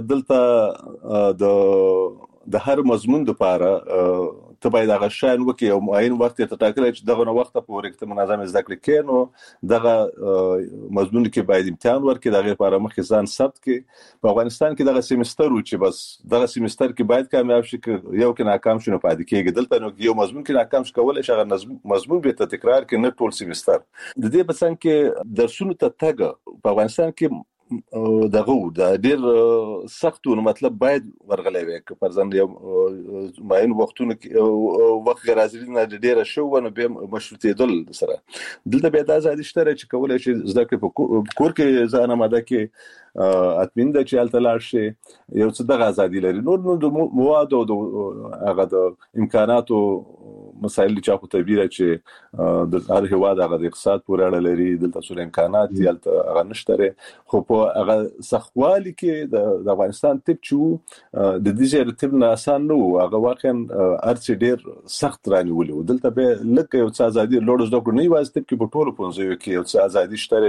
دلته د د هر مضمون لپاره ته باید هغه شان وکي او معین وخت ته ټاکل چې دغه وخت په ورکته منظم زده کړې کې نو دغه مضمون کې باید امتحان ورکړي، دغه لپاره مخکې ځان ثبت کړي. په افغانستان کې دغه سیمستر و چې بس دغه سیمستر کې باید کامیاب شي، یو کې ناکام شونه پاتې کېږي. دلته نو یو مضمون کې ناکام شي کولای شي هغه مضمون به ته تکرار کړي، نه ټول سیمستر. د دې په څنګه کې درسونو ته تګ په افغانستان کې دغه د ډیر سختو نو مطلب باید ورغلې وي که پرځند یو ماین وختونه کې وخت غراځري نه ډیره شو ونه به مشروطیت دل سره دلته به د ازادي شته چې کولای شي زده کړي په کور کې ځان ماده کې اطمینان د چالت لاړ شي یو څه د ازادي لري. نور نو د مواد او د هغه د امکاناتو مسایل چې په تعبیر چې د هر هواد هغه د اقتصاد پورې اړه لري، دلته څو امکانات دي هلته هغه نشته. خو په هغه سخوالي کې د افغانستان طب چې د دې ځای طب نه آسان نه و، هغه واقعا ارڅ ډیر سخت رانیولې. دلته به لکه یو څه ازادي لوړ زده کړو نه یوازې طب کې په ټولو پونځو کې یو څه ازادي شته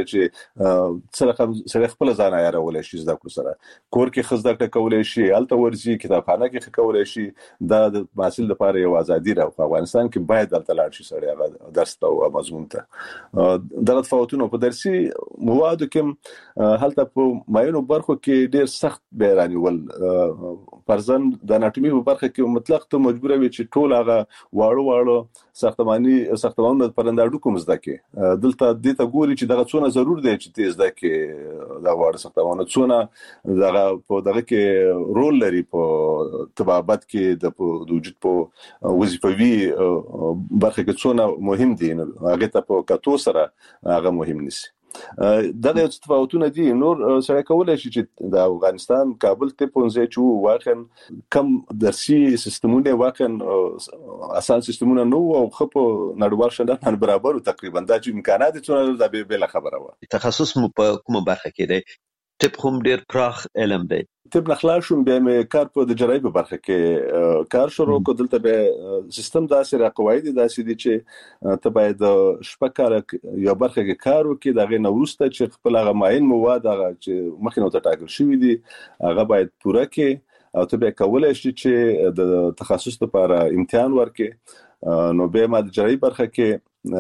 چې څه سره خپل ځان ولای شي زده کړو سره کور کې خزده کړه کولای شي، الته ورځي کتابخانه کې کولای شي. دا د محصل لپاره یو ازادي راو. په افغانستان کې باید دلته لاړ شي سره هغه درس ته او مضمون ته دغه تفاوتونه په درسي موادو کې هلته په ماینو برخو کې ډیر سخت بیرانی ول. پرځن د اناټومي په برخه کې مطلق ته مجبور وي چې ټول هغه واړو واړو ساختماني ساختمانونه پرنداډو کوم زده کې دلته د ته ګوري چې دغه څونه ضرور دی چې تیز ده کې دا واړه ساختمانونه څونه دغه په دغه کې رول لري په طبابت کې د وجود په وظیفوي برخه کې څونه مهم دي، هغه ته په کتو سره هغه مهم نشي. دغه تفاوتونه دي. نور سره کولای شي چې د افغانستان کابل ته پونځي چې واقعا کم درسي سیستمونه واقعا اسان سیستمونه نو او خو په نړیوال شندان برابر تقریبا دا چې امکانات څونه د به بل خبره و. تخصص مو په کومه برخه کې دی؟ طب هم ډیر پراخ علم دی. طب نخلا شوم به مې کار په د جراحي په برخه کې کار شروع کو. دلته به سیستم داسې را قواعد داسې دي چې ته باید شپکاره یو برخه کې کار وکړي، دغه نورسته چې خپل هغه معین مواد هغه چې مخکې نو ته ټاکل شوی دي هغه باید پوره کړي او ته به کولای شي چې د تخصص لپاره امتحان ورکړي. نو به ما د جراحي برخه کې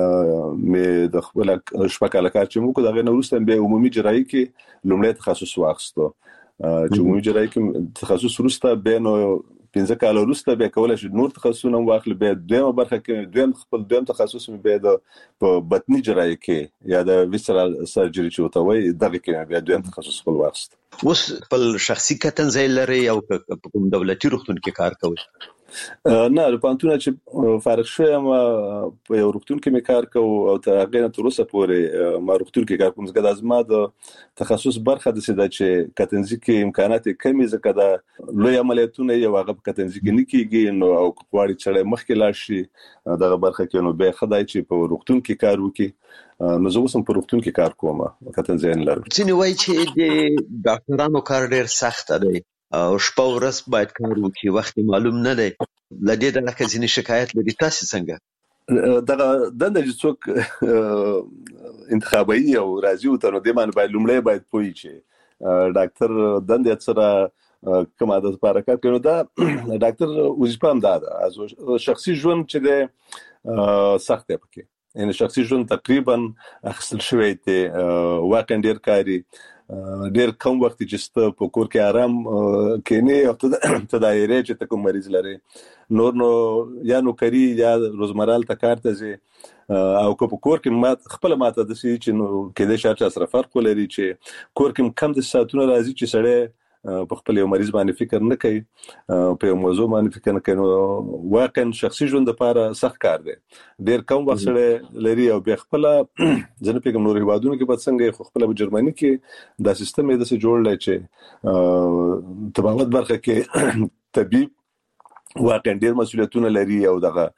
مې د خپل شپکاله کار چې موږ دغه نورسته به عمومي جراحي کې لومړی تخصص واخستو چې عمومي جراحي کې تخصص ورسته به نو پنځه کال ورسته به کولای شي نور تخصصونه واخلي. به دویمه برخه کې دویم خپل دویم تخصص مې به د په بطني جراحي کې یا د ویسرال سرجري چې وته وي دغه کې به دویم تخصص خپل واخست. اوس خپل شخصي کتن ځای لري او کوم دولتي روغتون کې کار کوي؟ نه، پانتونه چې فارغ شوم په یو روغتون کې مې کار کوم او تر هغه نه تر اوسه پورې ما روغتون کې کار کوم. ځکه د ازما د تخصص برخه د سیده چې کتنځي کې امکانات کمی، ځکه د لوی عملیاتونه یو هغه کتنځي کې نه کیږي نو او کوړی چړې مخکې لاړ شي دغه برخه کې نو به خدای چې په روغتون کې کار وکړي. نو زه اوسم په روغتون کې کار کوم کتنځي نه لرم. ځینې وایي چې د ډاکټرانو کار ډیر سخت دی او شپه ورځ باید کار وکړي، وخت معلوم نه دی. لدې د لکه ځینې شکایت لري. تاسو څنګه دغه دنده چې څوک انتخابي او راځي او تر دې باندې باید لومړی باید پوي چې ډاکټر دنده سره کوم عادت حرکت کوي دا ډاکټر وظیفه هم ده از شخصي ژوند چې د سخت دی پکې ان شخصي ژوند تقریبا اخصل شوی دی واقع ډیر کاری ډیر کم وخت چې ست په کور کې آرام کینی او تدایره چې تکو مریض لري نور نو یا نو کری یا روزمرال تکار ته زی او کو په کور کې ما خپل ماته د سي چې نو کې د شارچ سره فرق لري چې کور کې کم د ساعتونو راځي چې سړی په خپل یو مریض باندې فکر نه کوي په یو موضوع باندې فکر نه کوي واقعا شخصي ژوند لپاره سخت کار دی ډیر کم وخت سره لري او بیا خپل ځنه پیغام نور هیوادونو کې په څنګه خپل په جرمني کې دا سیستم یې د څه جوړ لای چې تبعات برخه کې طبيب واقعا ډیر مسولیتونه لري او دغه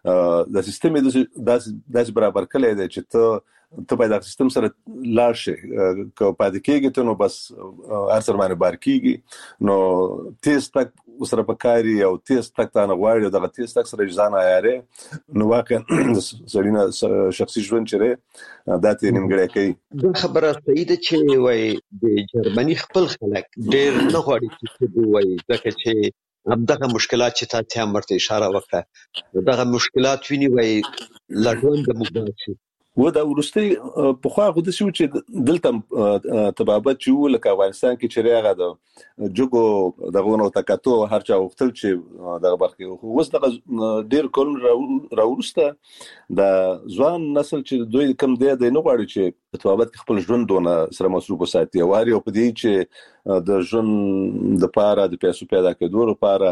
د سیستم یې د داس برابر کړي دی چې ته ته باید د سیستم سره لاړ شي که پاتې کېږي ته نو بس هر سر باندې بار کېږي نو تیز تک سره پکاري او تیز تک ته نه غواړي دغه تیز تک سره ځان عیاره نو واقعا سړینا شخصي ژوند چره دا ته نیمګړی کوي دا خبره صحیح ده چې وای د جرمني خپل خلک ډېر نه غواړي چې وای ځکه چې همدغه مشکلات چې تاسو هم ورته اشاره وکړه دغه مشکلات ویني وای لټون د مبارک و دا ورستي په خو غو د شو چې دلته تبابت چې لکه افغانستان کې چې راغی د جوګو دغه نو تکاتو هر چا وختل چې دغه برخه خو وس دغه ډیر کول راورسته د ځوان نسل چې دوی کم دی د نه غواړي چې تبابت خپل ژوند دونه سره مصروف وساتي او اړ یو په دې چې د ژوند د پاره د پیسو پیدا کېدو لپاره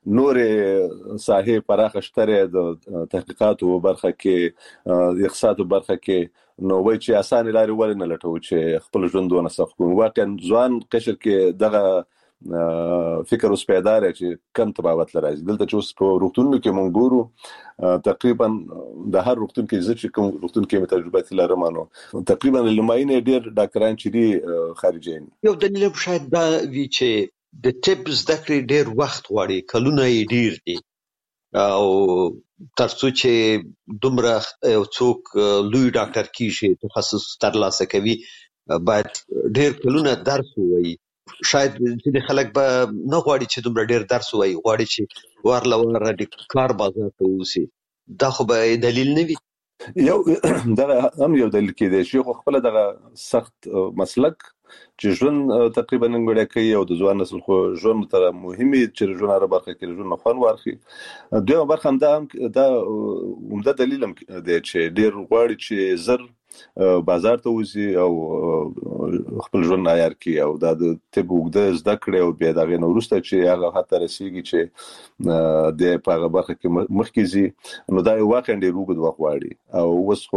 نورې ساحې پراخه شتره د تحقیقاتو برخه کې اقتصاد برخه کې نو وای چې اسانه لاري ول نه لټو چې خپل ژوند ونه سخت کوم واقعا ځوان قشر کې دغه فکر اوس پیدا لري چې کم تباوت لري دلته چې اوس په روغتونونو کې مونږ ګورو تقریبا د هر روغتون کې ځکه کوم روغتون کې تجربه لرم نو تقریبا لماینه ډیر ډاکټران چې دي خارجي یو دلیل شاید دا وی چې د طب زده کړې ډیر وخت غواړي کلونه یې ډیر دي او ترڅو چې دومره یو څوک لوی ډاکټر کیږي تخصص ترلاسه کوي باید ډیر کلونه درس ووایي شاید چې خلک به نه غواړي چې دومره ډیر درس ووایي غواړي چې ورله ورله د کار بازار ته ووسي دا خو به دلیل نه وي یو دا هم یو دلیل کې دی چې خپل دغه سخت مسلک چې ژوند تقریبا نګړې کوي او د ځوان نسل خو ژوند تر مهمه چې ژوند را برخه کې ژوند خوان ورخي دوی برخه هم دا دا عمده دلیل هم دی چې ډیر غواړي چې زر بازار ته وځي او خپل ژوند عیار کوي او دا د طب وګړه زده کړي او بیا دغه نورسته چې هغه حتی رسیږي چې د پاغه برخه کې مخکېزي نو دا یو واقع ډیر وګد وغواړي او وس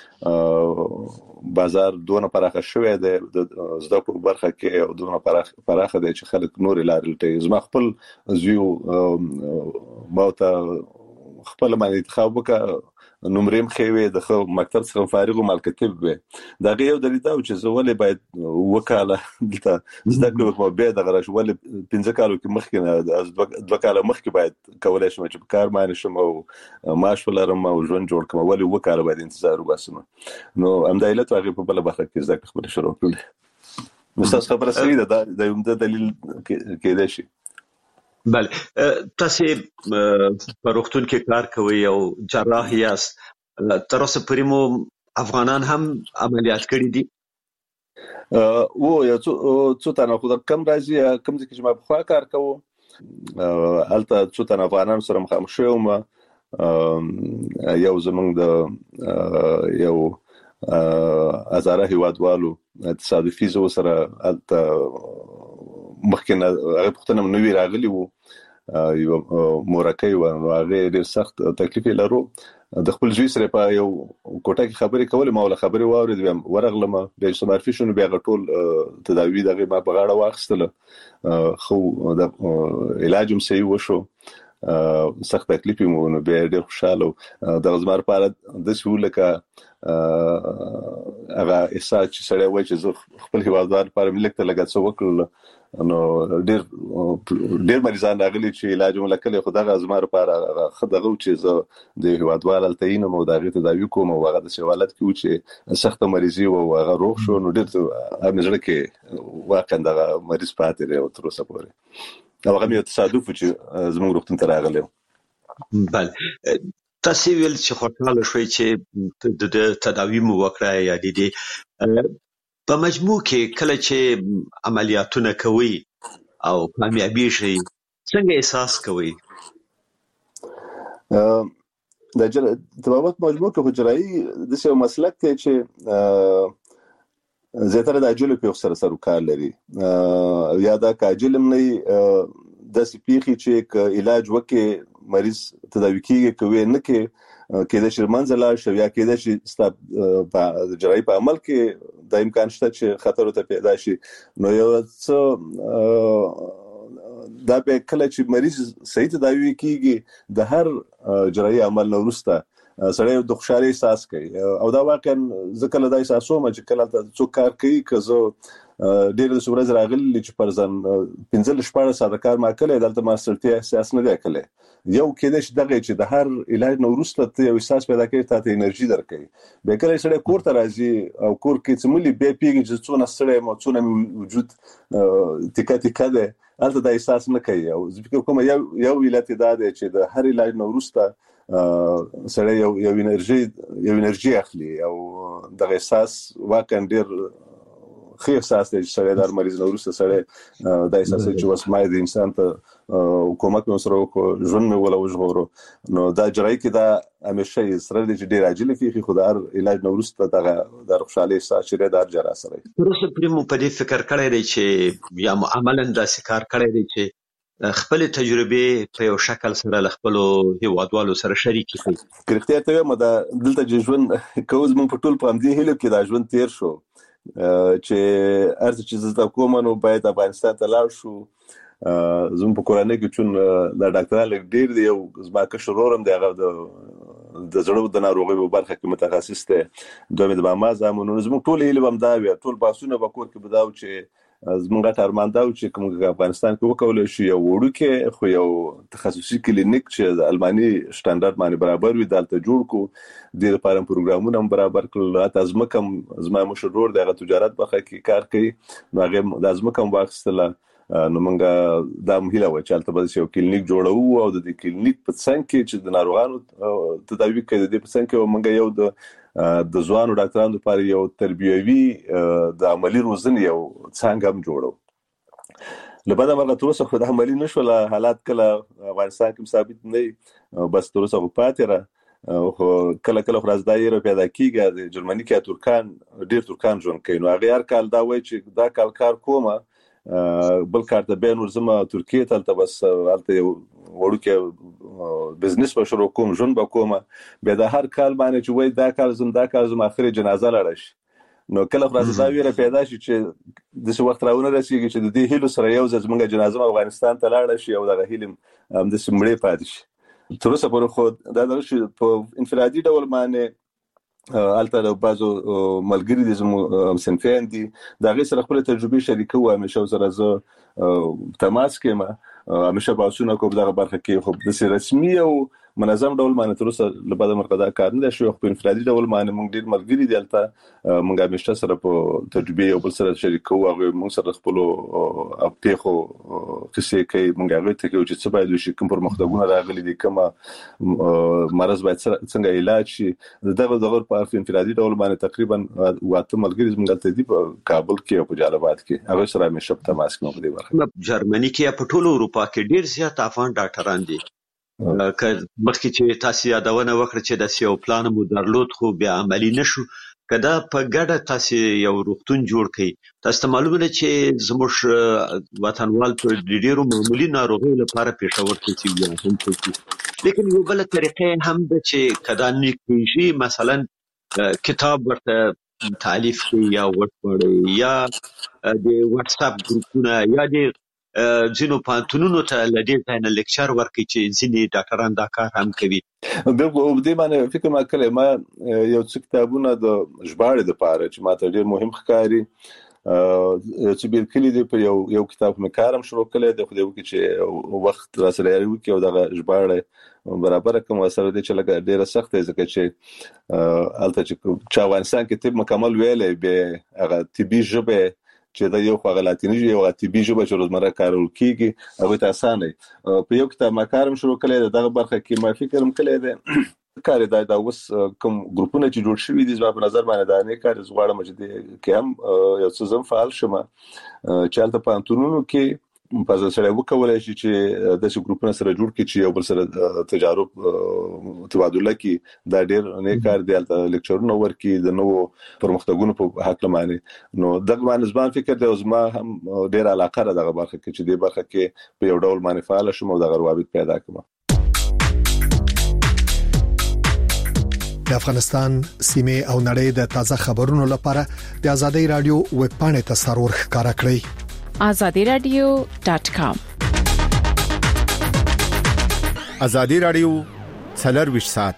خو بازار دونه پراخه شوی دی د زده کړو برخه کې او دونه پراخه پراخه دی چې خلک نور لارې لټي زما خپل زیو ماته خپل باندې انتخاب وکړ نمرم خوي د خو مکتب څخه فارغ مال کتب وي دا یو دلیل دا چې زولې باید وکاله دلته زده کړو په به د غراش ول پنځه کالو کې مخکې نه دوه کاله مخکې باید کولای شم چې کار باندې شم او معاش ولرم او ژوند جوړ کوم ولې وکاله باید انتظار وباسم نو همدایله توغه په بل برخه کې زده کړو شروع کړل مستاس خبره سړي دا د یو دلیل کې دی شي بله تاسو په روغتون کې کار کوي او جراح یاست تر اوسه پورې مو افغانان هم عملیات کړي دي او یو څو تنه خو کم راځي کم ځکه چې ما په خوا کار کوم البته څو تنه افغانان سره مخامخ شوم یو زمونږ د یو ازاره هیوادوالو تصادفي زو سره البته مخکنه هغه پښتنه نو وی راغلی وو یو مورکې و نو هغه ډیر سخت تکلیف لرو د خپل ځوی سره په یو کوټه کې خبرې کول ما ول خبرې واورید ویم ورغلم د سمارفي شنو بیا غټول تداوی دغه ما په غاړه واخستله خو د علاج هم صحیح وشو سخت تکلیف مو نو به ډېر خوشاله د زمار په د سهوله کا هغه احساس چې سره وای چې خپل هیوادوال پر ملک ته لګا څو وکړل نو ډېر ډېر مریضان راغلي چې علاج ملکل خدای زمار پر خدغه چې زه د هیوادوال التین مو دغه تداوی کوم او هغه د سوالات کې چې سخت مریضي او هغه روغ شو نو ډېر هم ځل کې واقعا دغه مریض پاتې دی او تر اوسه پورې هغه مې تصادف چې زموږ روغتون ته راغلی بله تاسو ویل چې خوشاله شوي چې د تداوی مو وکړه یا د دې په مجموع کې کله چې عملیاتونه کوي او کامیابی شي څنګه احساس کوي؟ د طبابت مجموع کې حجرایي د څه مسلک ته چې زیاتره د اجل په سره سره کار لري یا دا کاجلم نه د سپیخي چې علاج وکي مریض تداوی کیږي کوي نه کې کېده چې منځله شو یا کېده چې ستاسو په جراحي په عمل کې د امکان شته چې خطر ته پیدا شي نو یو څه دا به کله چې مریض صحیح تداوی کیږي د هر جراحي عمل نو وروسته سړی د خوشحالي احساس کوي او دا واقعا ځکه له دای ساسو چې کله څوک کار کوي که زه ډېر د ورځې راغلي چې پر ځان پنځه شپږ ساعته کار ما کړی دلته ما سرتي احساس نه دی کړی یو کېدای شي دغه چې د هر علاج نو وروسته یو احساس پیدا کوي ته انرژي درکوي به کله سړی کور ته راځي او کور کې څملي به پیږي چې څونه سړی مو څونه وجود تکه تکه ده البته د احساس نه کوي او ځکه کوم یو یو علت دا ده چې د هر علاج نو وروسته سړی یو یو انرژي یو انرژي اخلي او د احساس واقعا ډېر خو احساس دی چې سړی د مریض نو وروسته سړی د احساس چې وسمای د انسان ته حکومت نو سره وکړو ژوند مې ولا وژغورو نو دا جراحي کې دا همیشه سره د ډېر عاجل کې خو د هر علاج نو وروسته دغه د خوشحالي احساس چې د هر جراح سره پروسه پرمو په دې فکر کړی دی چې یا عملاً دا کار کړی دی چې خپل تجربه په یو شکل سره ل خپل هیوادوالو سره شریک کړي کرختیا ته مده دلته ژوند کوز مون په ټول په دې هیله کې دا ژوند تیر شو چې ارته چې زه کوم نو باید افغانستان ته لاړ شو زموږ په کورانه کې چون د ډاکټرانو لګ ډیر دی او زما که شرورم دی هغه د د زړه د ناروغي په برخه کې متخصص دی دوی د ماما زمونږ زموږ ټول هیله هم دا وي ټول باسونه به کور کې بداو چې زمونږ ته ارمان دا چې کوم افغانستان کې وکول شي یو وړو کې خو یو تخصصي کلینیک چې د الماني شټانډرډ باندې برابر وي دلته جوړ کو د لپاره پروګرامونه هم برابر کړل اته ازمکم زما مشرور دغه تجارت برخه کې کار کوي نو هغه د ازمکم واخستله نو موږ دا مهله و چې البته یو کلینیک جوړو او د کلینیک په څنګه کې چې د ناروغانو تداوی کوي د په څنګه کې موږ یو د د ځوانو ډاکټرانو لپاره یو تربیوي د عملی روزنې یو څنګه هم جوړو لبدا مرغه تر اوسه خو د عملی نشول حالات کله افغانستان کې ثابت نه بس تر اوسه پاتې را خو کله کله خلاص دایره پیدا کیږي د جرمني کې ترکان ډیر ترکان ژوند کوي نو هغه هر کال دا وایي چې دا کال کار کومه بل کار ته بین ورزمه ترکیه ته بس البته وړو کې بزنس په شروع کوم ژوند به کومه به د هر کال باندې چې وای دا کال زم دا کال زم اخري جنازه لاړ شي نو کله فرض دا ویره پیدا شي چې د څه وخت راونه رسیږي چې د دې هیلو سره یو ځل زموږ جنازه افغانستان ته لاړ شي او دغه هیلم د سمړې پاتې شي تر اوسه پر خو دا د شي په انفرادي ډول باندې البته بعضو ملګری دي زموږ سنفین دي دا غي سره خپل تجربه شریکو همیشه سره زه تماس کوم همیشه باسونه کوم دغه برخه کې خو د رسمي او منظم ډول باندې تر اوسه لبدا مرقدا کار نه شو په انفرادي ډول باندې موږ ډیر ملګری دي البته موږ همیشه سره په تجربه او بل سره شریکو او موږ سره خپل اپیخو کیسه کوي موږ هغه ته چې څه باید وشي کوم پر مخدګونه راغلي دي کومه مرز باید څنګه علاج شي دغه دغه په انفرادي ډول باندې تقریبا واته ملګری موږ ته دي په کابل کې او په جلال کې هغه سره همیشه په تماس کې موږ دي ورته جرمني کې په ټولو اروپا کې ډیر زیات افغان ډاکټران دي که مخکې چې تاسو یادونه وکړه چې د سیو پلان مو درلود خو بیا عملی نشو کدا په ګډه تاسو یو روغتون جوړ کړئ تاسو معلومه ده چې زموږ وطنوال په ډیرو معمولی ناروغیو لپاره پېښور کې چې هم کوي لیکن یو بل طریقې هم د چې کدا نیکیږي مثلا کتاب ورته تالیف کوي یا ورته یا د واتس اپ ګروپونه یا د ځینو پانتونونو ته لدې پاینل لیکچر ورکړي چې ځینې ډاکټران دا کار هم کوي. بالکل دې باندې فکر ما کړی، ما یو څه کتابونه د ژباړې لپاره چې ماته ډېر مهم ښکاري چې بیل کلی دی په یو یو کتاب مې کارم شروع کړی د خو دې چې وخت را سره یو کې او دغه ژباړه برابر کوم سره دې چې لګا ډیره سخت دی ځکه چې الته چې چا افغانستان کې طب مکمل ویلې به هغه طبي ژبه چې دا یو خو غلطی نه یو طبي ژبه چې روزمره کارول کیږي هغه ته اسانه په یو کتاب ما کارم شروع کړی دغه برخه کې ما فکرم کړی دی کار دا د اوس کوم ګروپونه چې جوړ شوي دي زما په نظر باندې دا نه کار زغواړم چې د کې هم یو څه زم فعال شم چې الته په انټونونو کې په ځل سره وکولای شي چې د څو ګروپونو سره جوړ کړي چې یو بل سره تجارب تبادله کې دا ډېر نه کار دی الته لیکچرونه ورکي د نوو پرمختګونو په حق لمانه نو دغه باندې ځان فکر دی زما هم ډېر علاقه را دغه برخه کې چې د برخه کې په یو ډول باندې فعال شم او دغه روابط پیدا کړم. د افغانستان سیمه او نړۍ د تازه خبرونو لپاره د آزادۍ رادیو ویب پاڼې ته سرور ښکارا کړئ azadi radio dot com. آزادۍ رادیو څلور ویشت ساعت